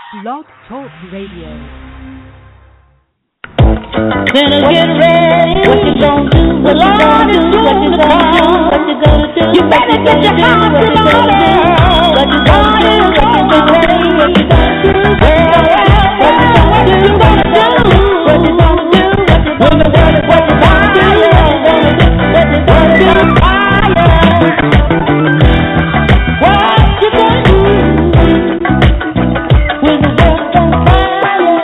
Blog Talk Radio. Better get ready. What you gonna do? What you gonna do? What you gonna do? What you gonna do? You better get your house in order. What you gonna do? What you gonna do? What you gonna do? What you gonna do? What you gonna do? What you gonna do? What you gonna do? What you gonna do? What you gonna do? What you gonna do? What you gonna do? When the world's on fire.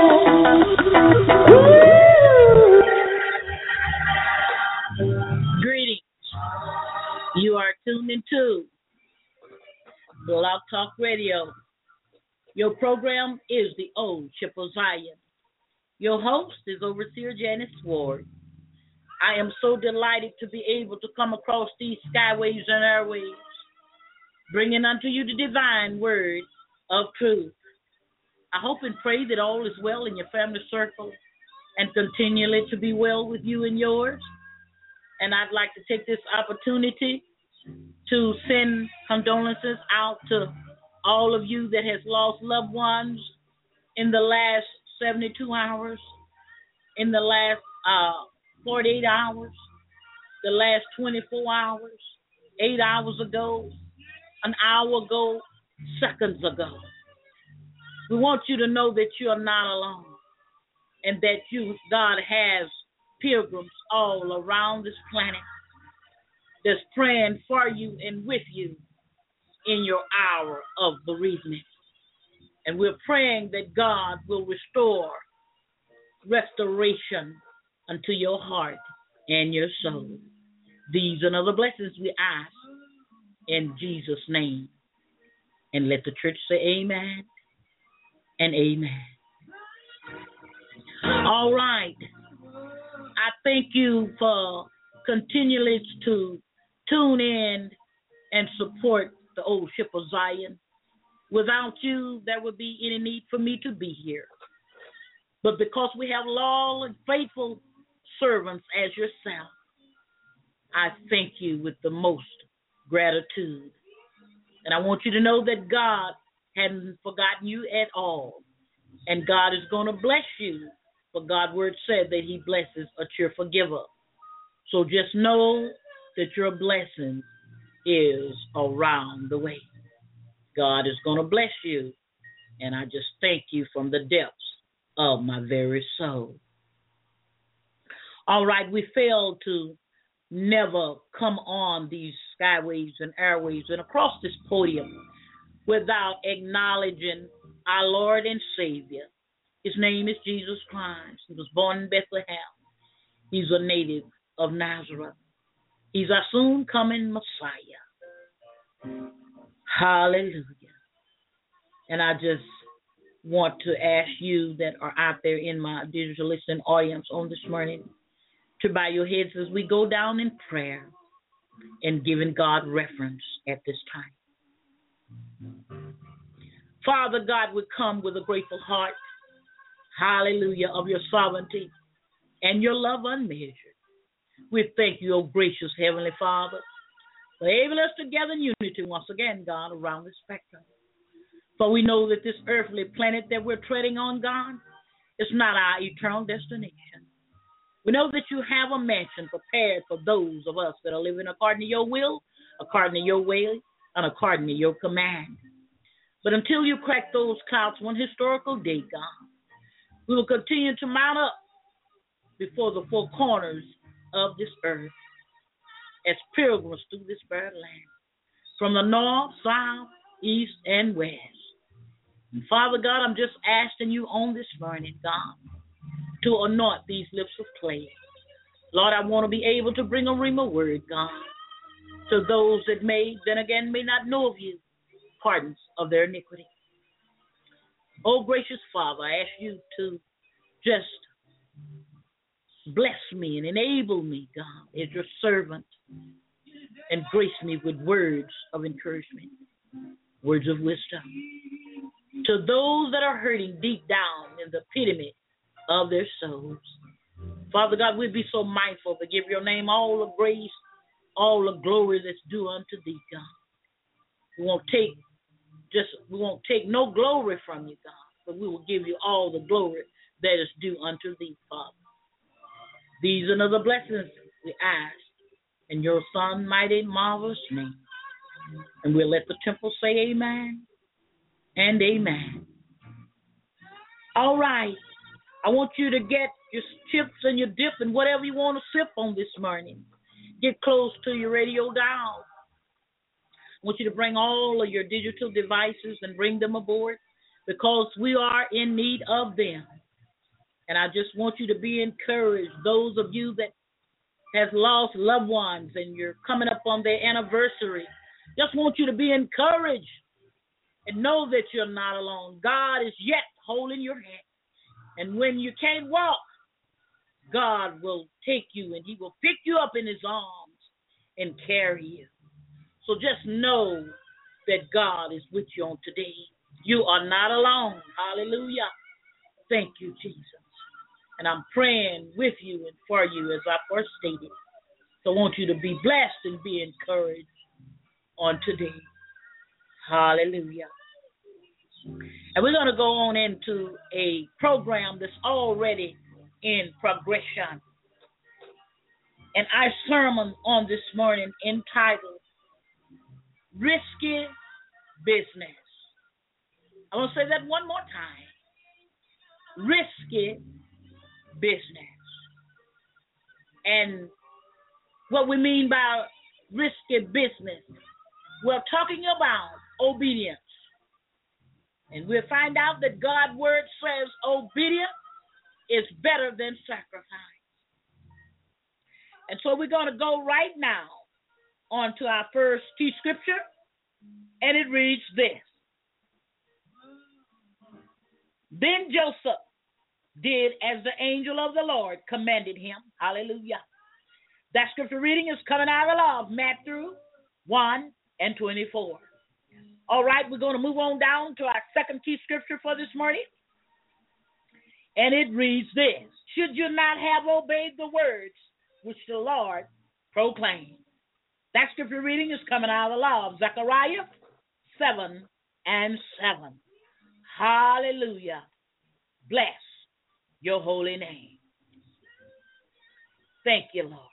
Greetings. You are tuned into Blog Talk Radio. Your program is the Old Ship of Zion. Your host is Overseer Janice Ward. I am so delighted to be able to come across these skyways and airways, bringing unto you the divine word of truth. I hope and pray that all is well in your family circle and continually to be well with you and yours. And I'd like to take this opportunity to send condolences out to all of you that has lost loved ones in the last 72 hours, in the last 48 hours, the last 24 hours, 8 hours ago, an hour ago, seconds ago. We want you to know that you are not alone and that God has pilgrims all around this planet that's praying for you and with you in your hour of bereavement. And we're praying that God will restore restoration unto your heart and your soul. These and other blessings we ask in Jesus' name. And let the church say amen and amen. All right. I thank you for continually to tune in and support the Old Ship of Zion. Without you, there would be any need for me to be here. But because we have loyal and faithful servants as yourself, I thank you with the most gratitude. And I want you to know that God hadn't forgotten you at all. And God is going to bless you. For God's word said that he blesses a cheerful giver. So just know that your blessing is around the way. God is going to bless you. And I just thank you from the depths of my very soul. All right, we failed to never come on these skyways and airways and across this podium without acknowledging our Lord and Savior. His name is Jesus Christ. He was born in Bethlehem. He's a native of Nazareth. He's our soon-coming Messiah. Hallelujah. And I just want to ask you that are out there in my digital listening audience on this morning to bow your heads as we go down in prayer and giving God reference at this time. Father God, we come with a grateful heart. Hallelujah, of your sovereignty and your love unmeasured. We thank you, O gracious Heavenly Father, for enabling us together in unity once again, God, around the spectrum. For we know that this earthly planet that we're treading on, God, is not our eternal destination. We know that you have a mansion prepared for those of us that are living according to your will, according to your way, and according to your command. But until you crack those clouds one historical day, God, we will continue to mount up before the four corners of this earth as pilgrims through this barren land, from the north, south, east, and west. And Father God, I'm just asking you on this morning, God, to anoint these lips of clay. Lord, I want to be able to bring a rhema word, God, to those that may not know of you, pardons of their iniquity. Oh, gracious Father, I ask you to just bless me and enable me, God, as your servant, and grace me with words of encouragement, words of wisdom, to those that are hurting deep down in the epitome of their souls. Father God, we'd be so mindful to give your name all the grace, all the glory that's due unto thee, God. We won't take no glory from you, God, but we will give you all the glory that is due unto thee, Father. These and other blessings we ask in your Son, mighty, marvelous name. And we'll let the temple say amen and amen. All right. I want you to get your chips and your dip and whatever you want to sip on this morning. Get close to your radio dial. I want you to bring all of your digital devices and bring them aboard because we are in need of them. And I just want you to be encouraged. Those of you that has lost loved ones and you're coming up on their anniversary, just want you to be encouraged and know that you're not alone. God is yet holding your hand. And when you can't walk, God will take you and he will pick you up in his arms and carry you. So just know that God is with you on today. You are not alone. Hallelujah. Thank you, Jesus. And I'm praying with you and for you as I first stated. So I want you to be blessed and be encouraged on today. Hallelujah. And we're going to go on into a program that's already in progression. And our sermon on this morning entitled Risky Business. I want to say that one more time. Risky business. And what we mean by risky business, we're talking about obedience. And we'll find out that God's word says obedience is better than sacrifice. And so we're going to go right now on to our first key scripture, and it reads this. Then Joseph did as the angel of the Lord commanded him. Hallelujah. That scripture reading is coming out of the law of Matthew 1:24. All right, we're going to move on down to our second key scripture for this morning. And it reads this. Should you not have obeyed the words which the Lord proclaimed? That scripture reading is coming out of the law of Zechariah 7:7. Hallelujah. Bless your holy name. Thank you, Lord.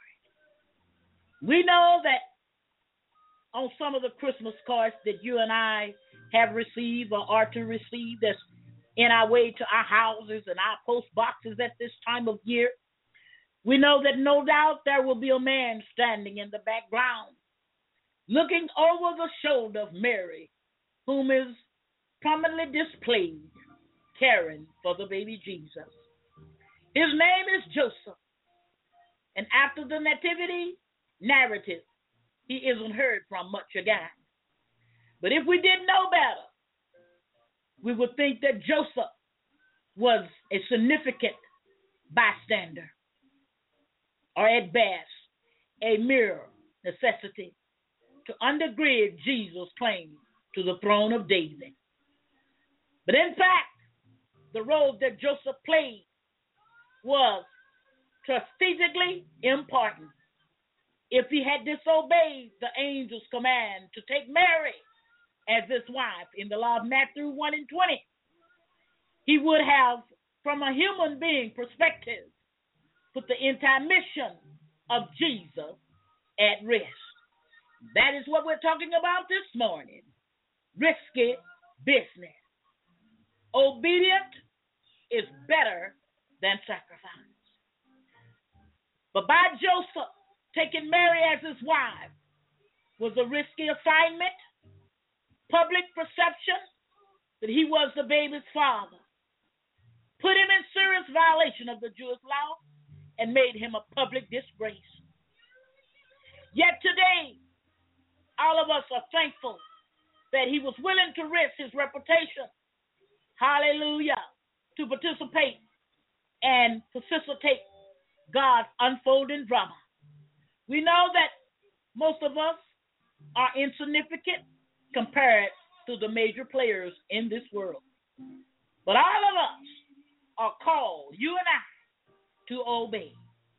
We know that on some of the Christmas cards that you and I have received or are to receive that's in our way to our houses and our post boxes at this time of year, we know that no doubt there will be a man standing in the background looking over the shoulder of Mary, whom is prominently displayed caring for the baby Jesus. His name is Joseph. And after the nativity narrative, he isn't heard from much again. But if we didn't know better, we would think that Joseph was a significant bystander, or at best, a mere necessity to undergird Jesus' claim to the throne of David. But in fact, the role that Joseph played was strategically important. If he had disobeyed the angel's command to take Mary as his wife in the law of Matthew 1:20, he would have, from a human being perspective, put the entire mission of Jesus at risk. That is what we're talking about this morning. Risky business. Obedience is better than sacrifice. But by Joseph taking Mary as his wife was a risky assignment. Public perception that he was the baby's father put him in serious violation of the Jewish law and made him a public disgrace. Yet today, all of us are thankful that he was willing to risk his reputation, hallelujah, to participate and facilitate God's unfolding drama. We know that most of us are insignificant compared to the major players in this world. But all of us are called, you and I, to obey.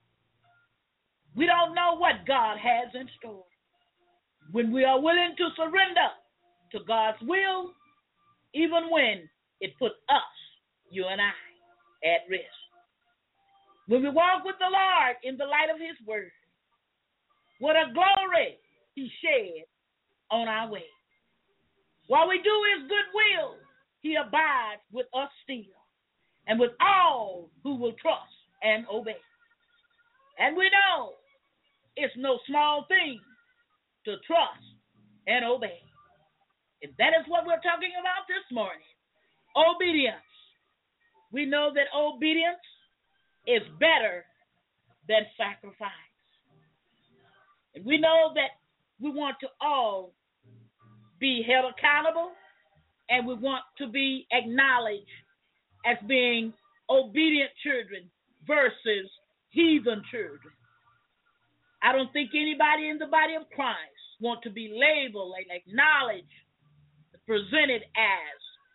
We don't know what God has in store. When we are willing to surrender to God's will, even when it puts us you and I at rest. When we walk with the Lord in the light of his word, what a glory he shed on our way. While we do his good will, he abides with us still, and with all who will trust and obey. And we know it's no small thing to trust and obey. And that is what we're talking about this morning. Obedience. We know that obedience is better than sacrifice. And we know that we want to all be held accountable, and we want to be acknowledged as being obedient children versus heathen children. I don't think anybody in the body of Christ want to be labeled and acknowledged, presented as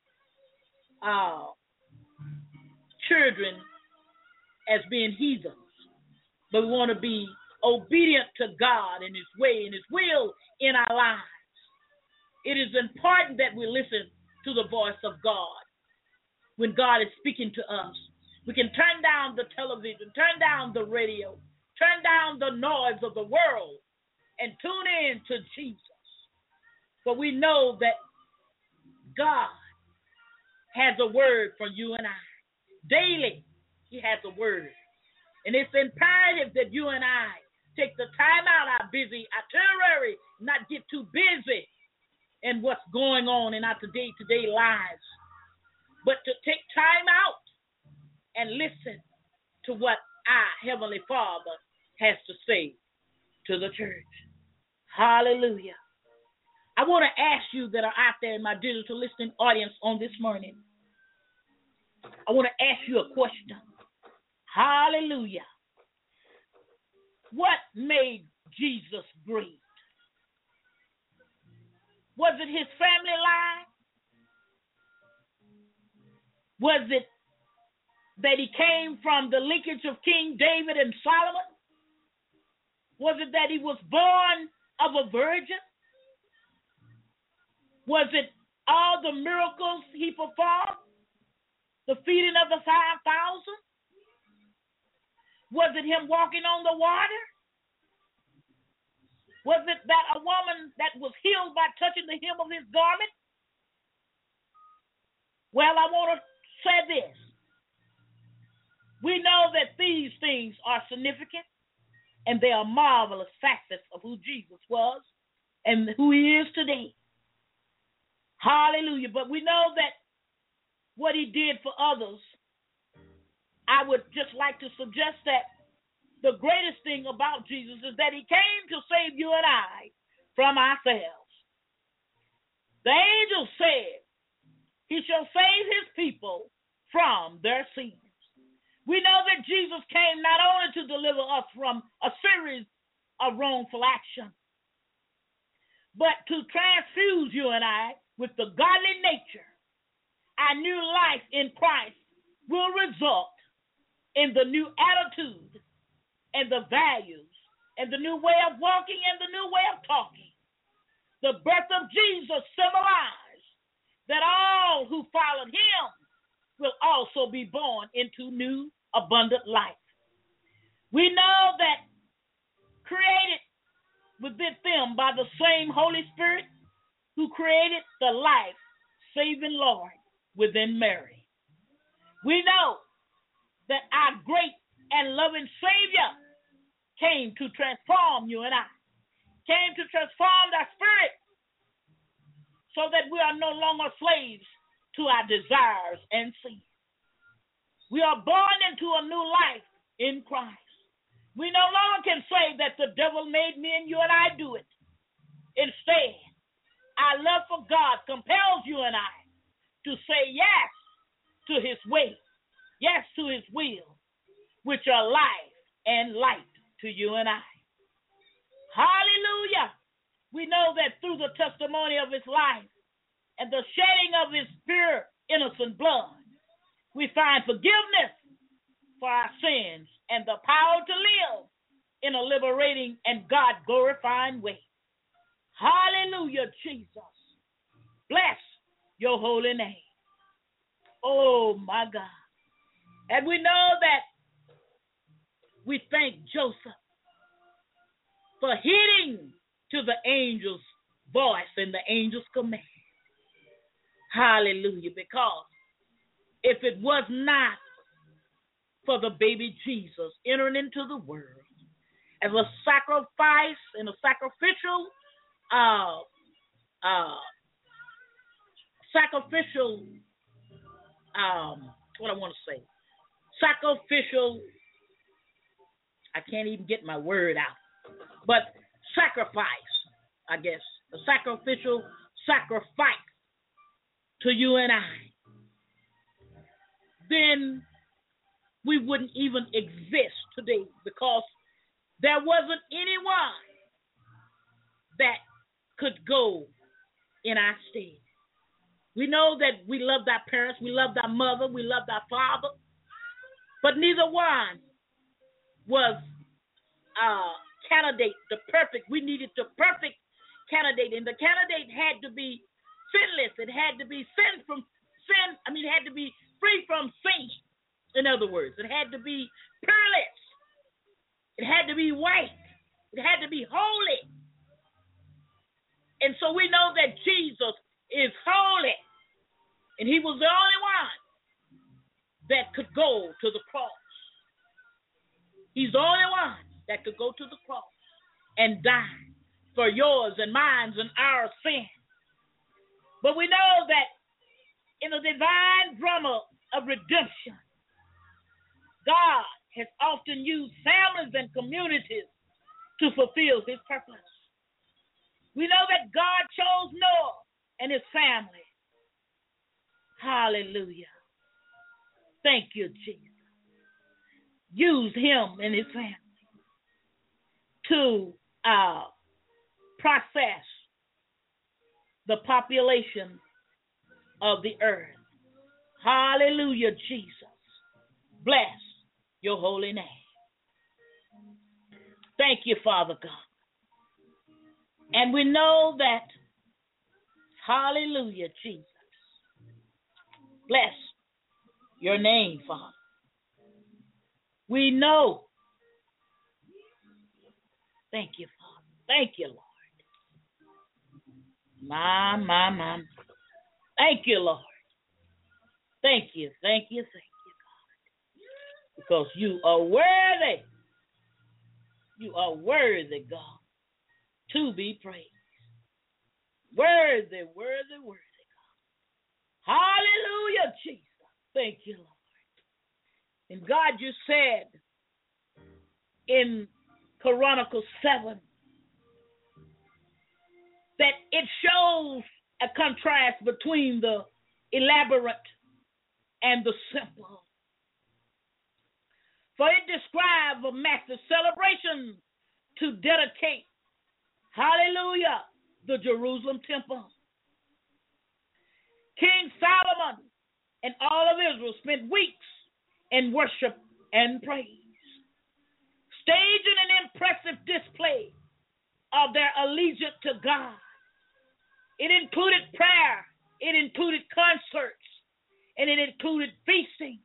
children as being heathens, but we want to be obedient to God and his way and his will in our lives. It is important that we listen to the voice of God when God is speaking to us. We can turn down the television, turn down the radio, turn down the noise of the world, and tune in to Jesus. But we know that God has a word for you and I. Daily, he has a word. And it's imperative that you and I take the time out our busy itinerary, not get too busy in what's going on in our day-to-day lives, but to take time out and listen to what our Heavenly Father has to say to the church. Hallelujah. I want to ask you that are out there in my digital listening audience on this morning, I want to ask you a question. Hallelujah. What made Jesus great? Was it his family line? Was it that he came from the lineage of King David and Solomon? Was it that he was born of a virgin? Was it all the miracles he performed? The feeding of the 5,000? Was it him walking on the water? Was it that a woman that was healed by touching the hem of his garment? Well, I want to say this. We know that these things are significant, and they are marvelous facets of who Jesus was and who he is today. Hallelujah. But we know that what he did for others, I would just like to suggest that the greatest thing about Jesus is that he came to save you and I from ourselves. The angel said he shall save his people from their sins. We know that Jesus came not only to deliver us from a series of wrongful action, but to transfuse you and I with the godly nature. Our new life in Christ will result in the new attitude and the values and the new way of walking and the new way of talking. The birth of Jesus symbolized that all who followed him will also be born into new abundant life. We know that created within them by the same Holy Spirit who created the life-saving Lord within Mary. We know that our great and loving Savior came to transform you and I, came to transform our spirit so that we are no longer slaves to our desires and sin. We are born into a new life in Christ. We no longer can say that the devil made me and you and I do it. Instead, our love for God compels you and I to say yes to his way, yes to his will, which are life and light to you and I. Hallelujah. We know that through the testimony of his life and the shedding of his pure, innocent blood, we find forgiveness for our sins and the power to live in a liberating and God-glorifying way. Hallelujah, Jesus. Bless your holy name. Oh, my God. And we know that we thank Joseph for heeding to the angel's voice and the angel's command. Hallelujah. Because if it was not for the baby Jesus entering into the world as a sacrifice and a sacrificial what I want to say, sacrificial, I can't even get my word out, but sacrifice, I guess, a sacrificial sacrifice to you and I, then we wouldn't even exist today, because there wasn't anyone that could go in our stead. We know that we loved our parents, we loved our mother, we loved our father, but neither one was candidate, the perfect. We needed the perfect candidate, and the candidate had to be sinless. It had to be it had to be free from sin. In other words, it had to be peerless. It had to be white. It had to be holy. And so we know that Jesus is holy, and he was the only one that could go to the cross. He's the only one that could go to the cross and die for yours and mine and our sin. But we know that in the divine drama of redemption, God has often used families and communities to fulfill his purpose. We know that God chose Noah and his family. Hallelujah. Thank you, Jesus. Use him and his family to process the population of the earth. Hallelujah, Jesus. Bless your holy name. Thank you, Father God. And we know that, hallelujah, Jesus. Bless your name, Father. We know. Thank you, Father. Thank you, Lord. My. Thank you, Lord. Thank you, God. Because you are worthy. You are worthy, God, to be praised. Worthy, God. Hallelujah, Jesus. Thank you, Lord. And God, you said in Chronicles 7 that it shows a contrast between the elaborate and the simple. For it describes a massive celebration to dedicate, hallelujah, the Jerusalem temple. King Solomon and all of Israel spent weeks in worship and praise, staging an impressive display of their allegiance to God. It included prayer, it included concerts, and it included feasting.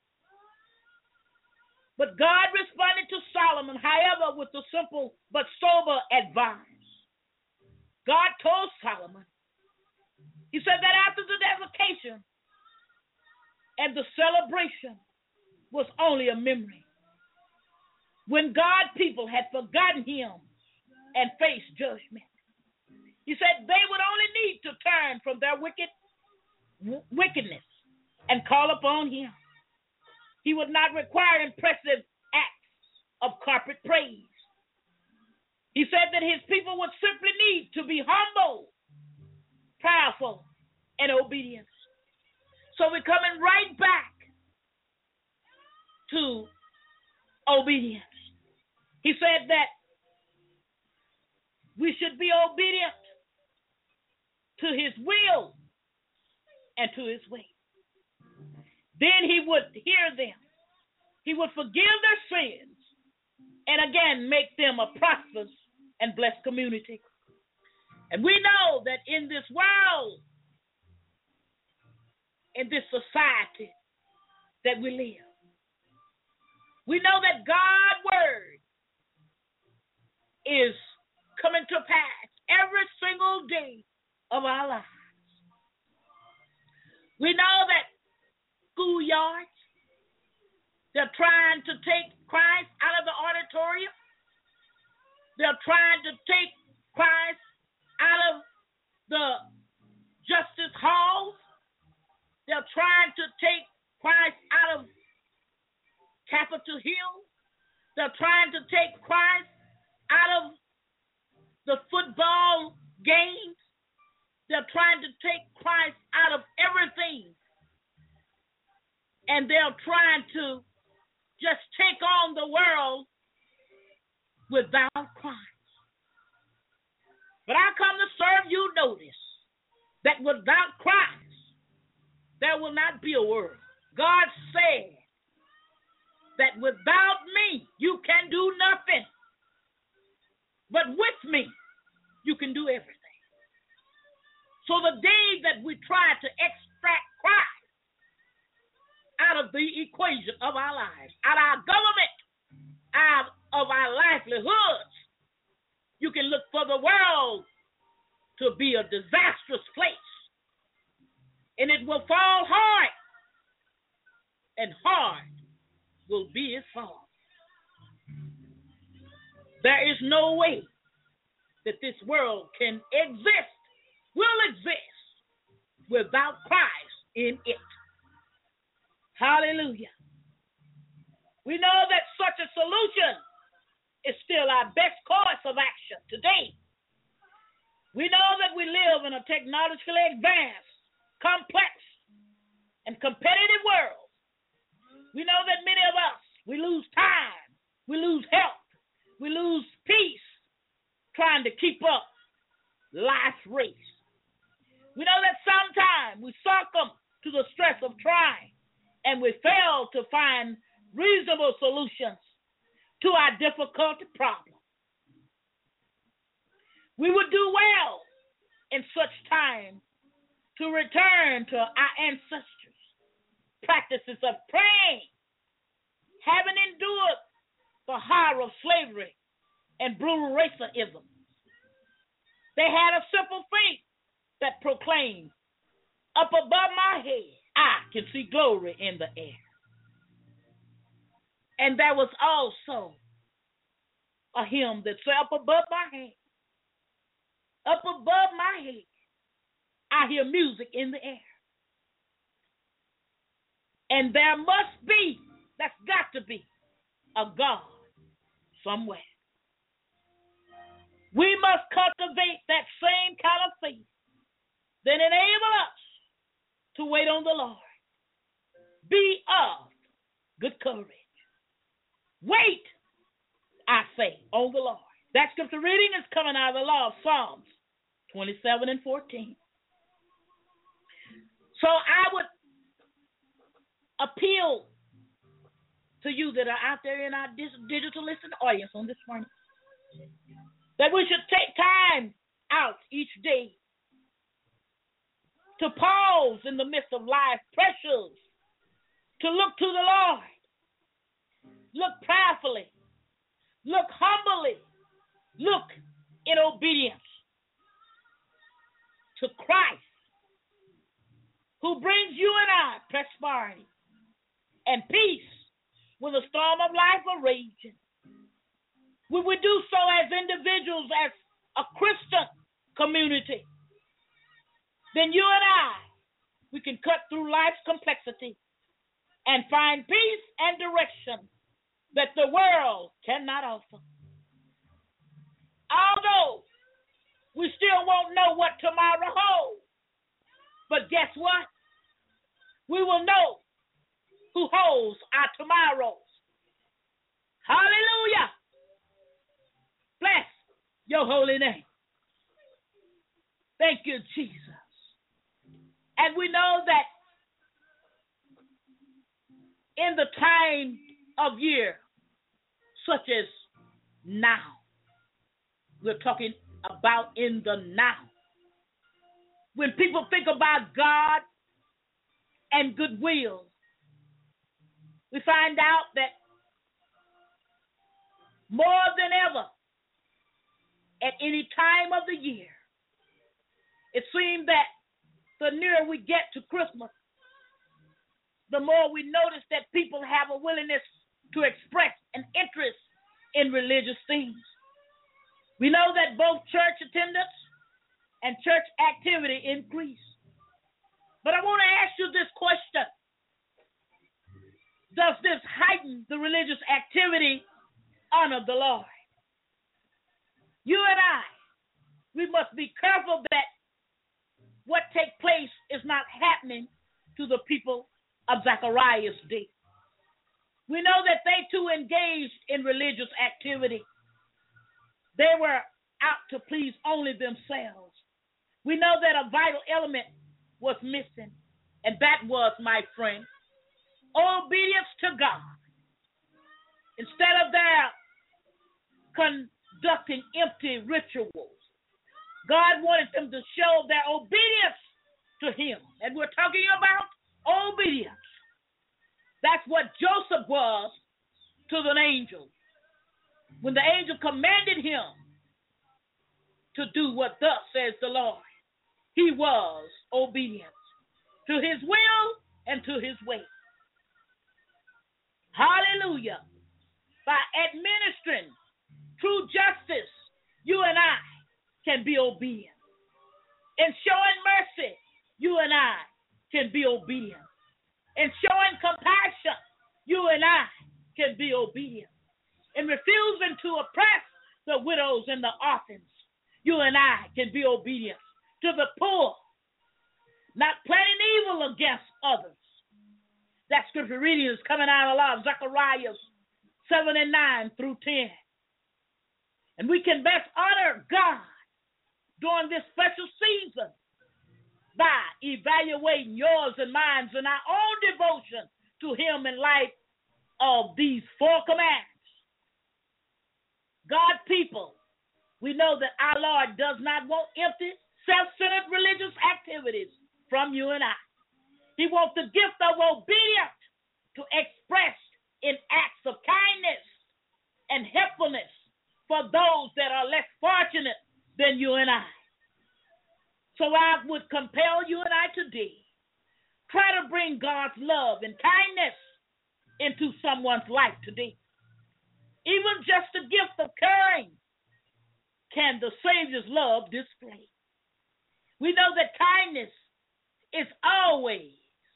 But God responded to Solomon, however, with a simple but sober advice. God told Solomon, he said that after the dedication and the celebration was only a memory, when God's people had forgotten him and faced judgment, he said they would only need to turn from their wickedness and call upon him. He would not require impressive acts of corporate praise. He said that his people would simply need to be humble, powerful, and obedient. So we're coming right back to obedience. He said that we should be obedient to his will and to his way. Then he would hear them. He would forgive their sins and again make them a prosperous and blessed community. And we know that in this world, in this society, that we live. We know that God's word is coming to pass every single day of our lives. We know that schoolyards, they're trying to take Christ out of the auditorium. They're trying to take Christ out of the justice halls. They're trying to take Christ out of Capitol Hill. They're trying to take Christ out of the football games. They're trying to take Christ out of everything. And they're trying to just take on the world without Christ. But I come to serve you notice that without Christ, there will not be a world. God said that without me, you can do nothing. But with me, you can do everything. So the day that we try to extract Christ out of the equation of our lives, out of our government, out of our livelihoods, you can look for the world to be a disastrous place. And it will fall hard, and hard will be its fall. There is no way that this world can exist, will exist, without Christ in it. Hallelujah. We know that such a solution is still our best course of action today. We know that we live in a technologically advanced, complex, and competitive world. We know that many of us, we lose time, we lose health, we lose peace trying to keep up life's race. We know that sometimes we succumb to the stress of trying, and we fail to find reasonable solutions to our difficult problems. We would do well in such time to return to our ancestors' practices of praying, having endured the horror of slavery and brutal racism. They had a simple faith that proclaimed, up above my head, I can see glory in the air. And there was also a hymn that said, up above my head, up above my head, I hear music in the air. And there must be, that's got to be, a God somewhere. We must cultivate that same kind of faith that enables us to wait on the Lord. Be of good courage. Wait, I say, on the Lord. That scripture reading is coming out of the law of Psalms 27 and 14. So I would appeal to you that are out there in our digital listening audience on this morning, that we should take time out each day to pause in the midst of life pressures, to look to the Lord, look prayerfully, look humbly, look in obedience to Christ, who brings you and I prosperity and peace when the storm of life are raging. We would do so as individuals, as a Christian community. Then you and I, we can cut through life's complexity and find peace and direction that the world cannot offer. Although we still won't know what tomorrow holds, but guess what? We will know who holds our tomorrows. Hallelujah. Bless your holy name. Thank you, Jesus. And we know that in the time of year, such as now, we're talking about in the now. When people think about God and goodwill, we find out that more than ever, at any time of the year, it seems that the nearer we get to Christmas, the more we notice that people have a willingness to express an interest in religious things. We know that both church attendance and church activity increase. But I want to ask you this question. Does this heighten the religious activity honor the Lord? You and I, we must be careful that what takes place is not happening to the people of Zechariah's day. We know that they too engaged in religious activity. They were out to please only themselves. We know that a vital element was missing, and that was, my friend, obedience to God. Instead of their conducting empty rituals, God wanted them to show their obedience to Him. And we're talking about obedience. That's what Joseph was to the angel. When the angel commanded him to do what thus says the Lord, he was obedient to His will and to His way. Hallelujah. By administering true justice, you and I can be obedient. In showing mercy, you and I can be obedient. In showing compassion, you and I can be obedient. In refusing to oppress the widows and the orphans, you and I can be obedient to the poor, not planning evil against others. That scripture reading is coming out of a lot of Zechariah 7 and 9 through 10. And we can best honor God during this special season by evaluating yours and mine and our own devotion to Him in light of these four commands. God people, we know that our Lord does not want empty, self-centered religious activities from you and I. He wants the gift of obedience to express in acts of kindness and helpfulness for those that are less fortunate than you and I. So I would compel you and I today, try to bring God's love and kindness into someone's life today. Even just the gift of caring can the Savior's love display. We know that kindness is always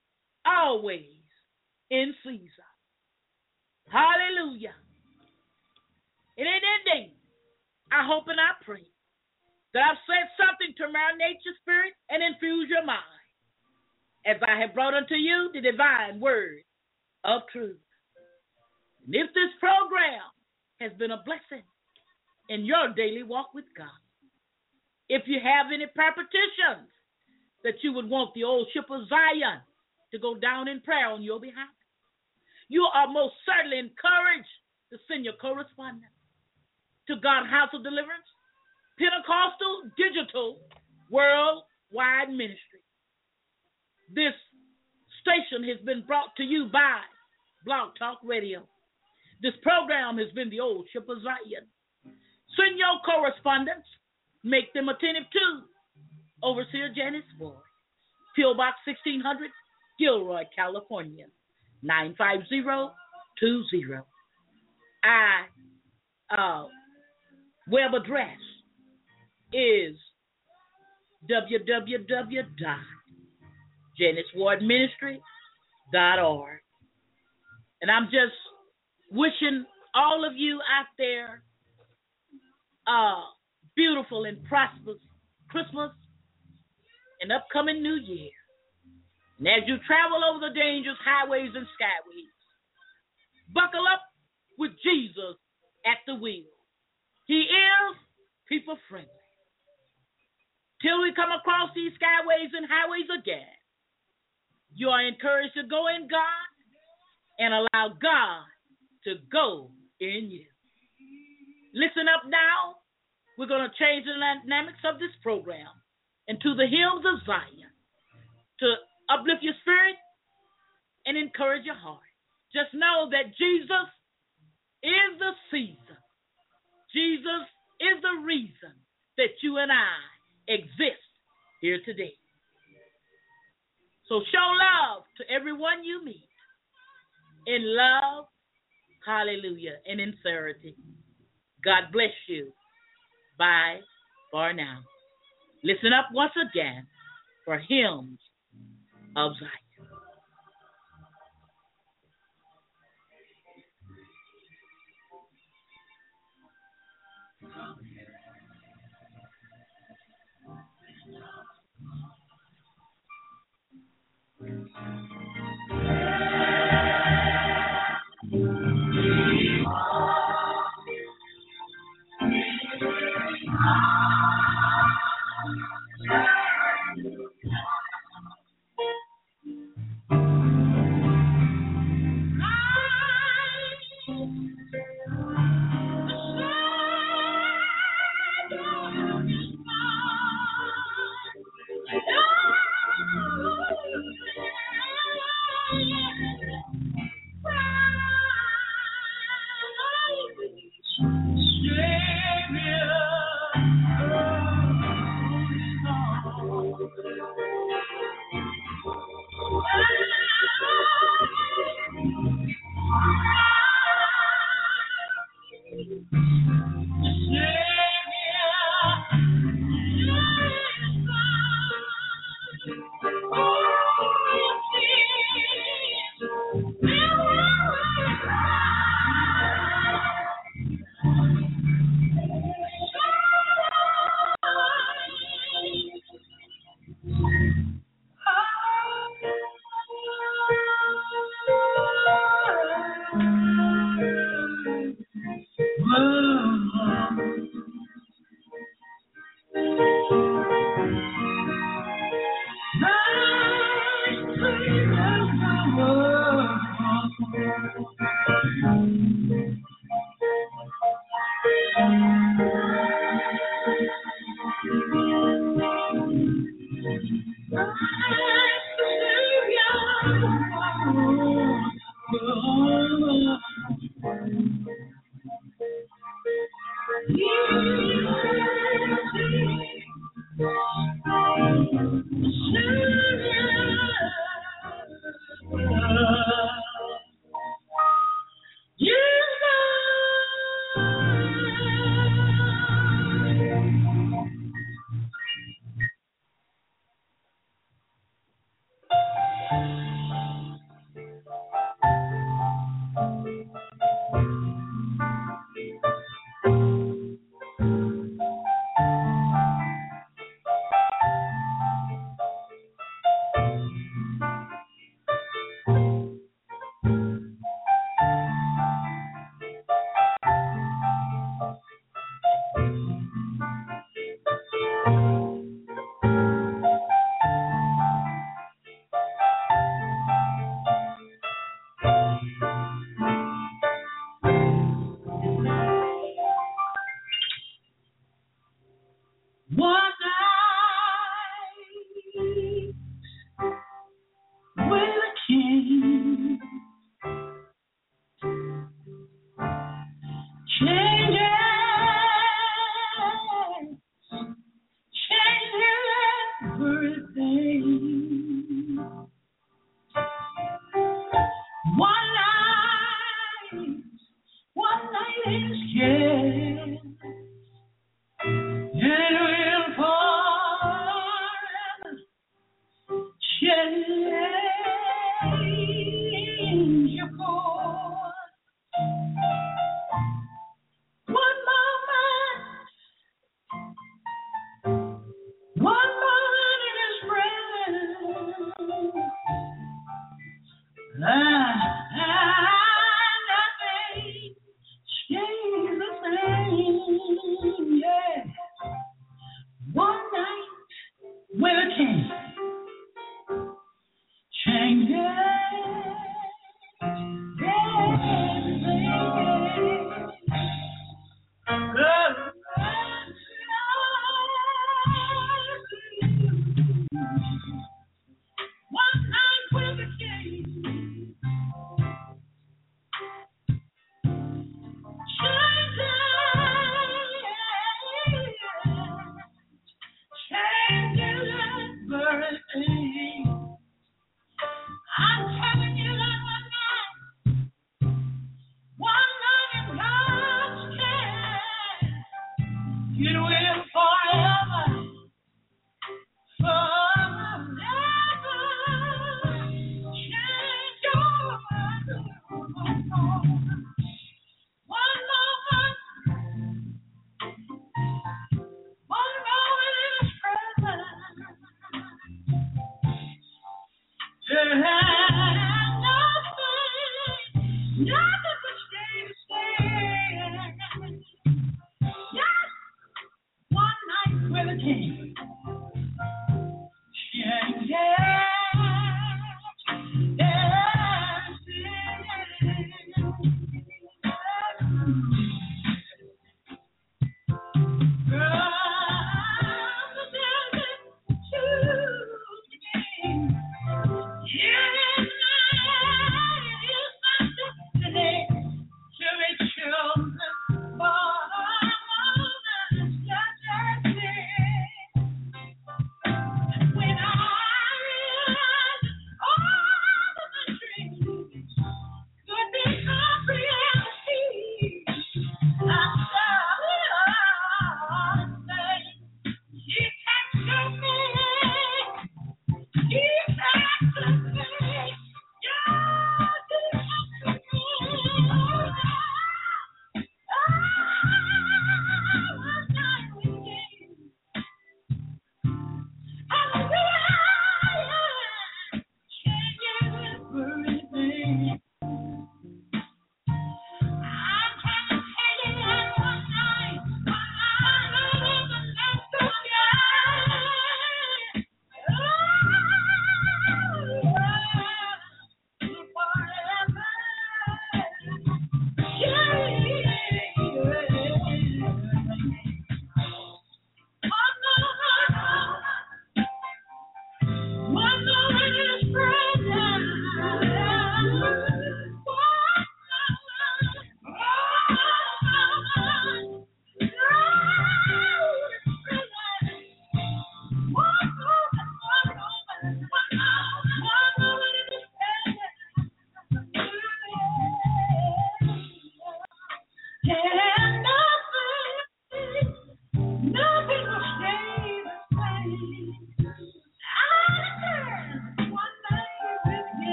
in season. Hallelujah. It ain't ending. I hope and I pray that I've said something to marinate your spirit and infuse your mind as I have brought unto you the divine word of truth. And if this program has been a blessing in your daily walk with God, if you have any prayer petitions that you would want the old ship of Zion to go down in prayer on your behalf, you are most certainly encouraged to send your correspondence to God House of Deliverance, Pentecostal Digital Worldwide Ministry. This station has been brought to you by Blog Talk Radio. This program has been the Old Ship of Zion. Send your correspondence. Make them attentive to Overseer Janice Ford, P.O. Box 1600, Gilroy, California, 95020. Web address is www.janicewardministry.org. And I'm just wishing all of you out there a beautiful and prosperous Christmas and upcoming New Year. And as you travel over the dangerous highways and skyways, buckle up with Jesus at the wheel. He is people friendly. Till we come across these skyways and highways again, you are encouraged to go in God and allow God to go in you. Listen up now. We're going to change the dynamics of this program into the hymns of Zion to uplift your spirit and encourage your heart. Just know that Jesus is the season. Jesus is the reason that you and I exist here today. So show love to everyone you meet in love, hallelujah, and in sincerity. God bless you. Bye for now. Listen up once again for Hymns of Zion.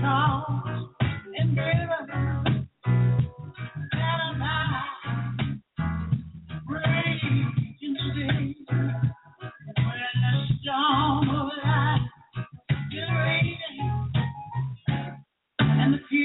And the future